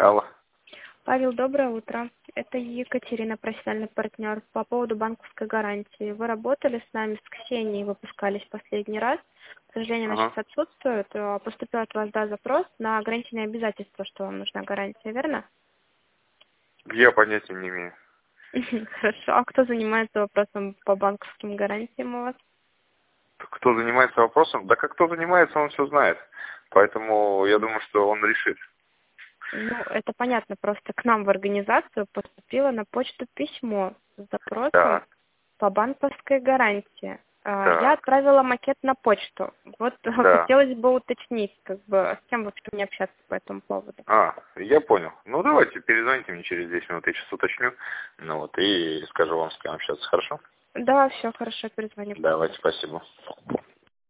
Алло. Павел, доброе утро. Это Екатерина, профессиональный партнер. По поводу банковской гарантии. Вы работали с нами, с Ксенией, выпускались последний раз. К сожалению, она сейчас отсутствует. Поступил от вас запрос на ограниченные обязательства, что вам нужна гарантия, верно? Я понятия не имею. Хорошо. А кто занимается вопросом по банковским гарантиям у вас? Кто занимается вопросом? Да как кто занимается, он все знает. Поэтому я думаю, что он решит. Ну, это понятно. Просто к нам в организацию поступило на почту письмо с запросом Да. по банковской гарантии. Так. Я отправила макет на почту. Вот Да. хотелось бы уточнить, с кем вообще мне общаться по этому поводу. Я понял. Ну, давайте, перезвоните мне через 10 минут, я сейчас уточню. И скажу вам, с кем общаться. Хорошо? Да, все хорошо, перезвоню. Давайте, спасибо.